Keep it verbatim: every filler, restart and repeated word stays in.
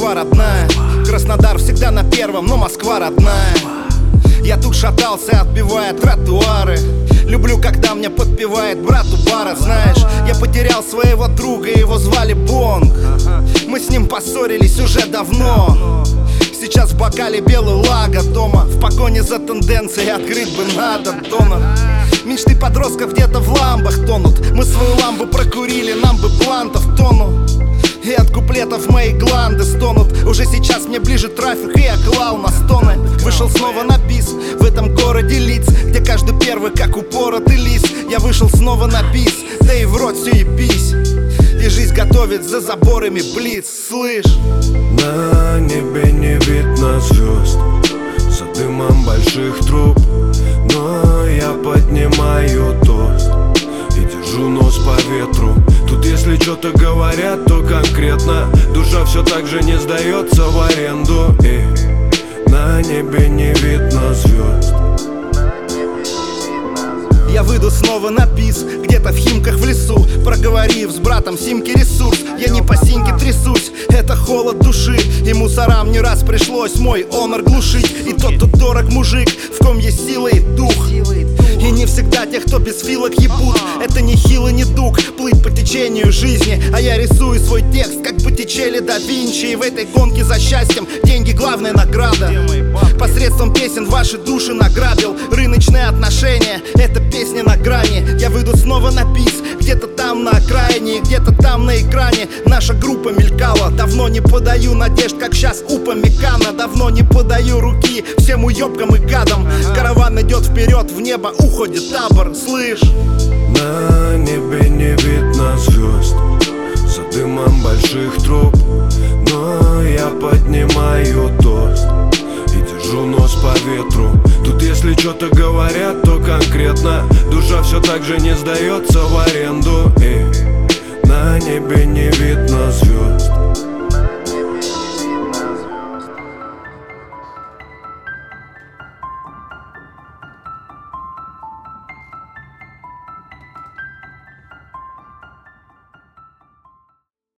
Москва родная. Краснодар всегда на первом, но Москва родная. Я тут шатался, отбивая тротуары. Люблю, когда мне подпевает брат у бара. Знаешь, я потерял своего друга, его звали Бонг. Мы с ним поссорились уже давно. Сейчас в бокале белый лага дома. В погоне за тенденцией открыть бы надо донор. Мечты подростков где-то в ламбах тонут. Мы свою ламбу прокурили, нам бы блантов тону. И от куплетов мои гланды стонут. Уже сейчас мне ближе трафик, и я клал на стоны. Вышел снова на бис в этом городе лиц, где каждый первый как упоротый лис. Я вышел снова на бис, да и в рот все ебись. И жизнь готовит за заборами блиц, слышь. На небе не видно звезд за дымом больших труб, но я поднимаю тост и держу нос по ветру. Тут если что-то говорят, то конкретно. Душа все так же не сдается в аренду. И на небе не видно звезд. Я выйду снова на бис, где-то в Химках в лесу, проговорив с братом симки ресурс. Я не по синьке трясусь, это холод души. И мусорам не раз пришлось мой онор глушить. И тот, кто дорог мужик, в ком есть сила и дух. И не всегда тех, кто без филок ебут. Это не хилый недуг, плыть по течению жизни. А я рисую свой текст, как Боттичелли да Винчи. И в этой гонке за счастьем деньги главная награда. Посредством песен ваши души награбил. Рыночные отношения, это песни на грани. Я выйду снова на бис, где-то там на окраине, где-то там на экране наша группа мелькала. Давно не подаю надежд, как сейчас у Памикана. Давно не подаю руки всем уёбкам и гадам. Караван идет вперед, в небо уходит табор, слышь. На небе не видно звезд за дымом больших труб, но я поднимаю тост и держу нос по ветру. Тут если что-то говорят, то конкретно. Душа все так же не сдается в аренду. И на небе не видно звезд.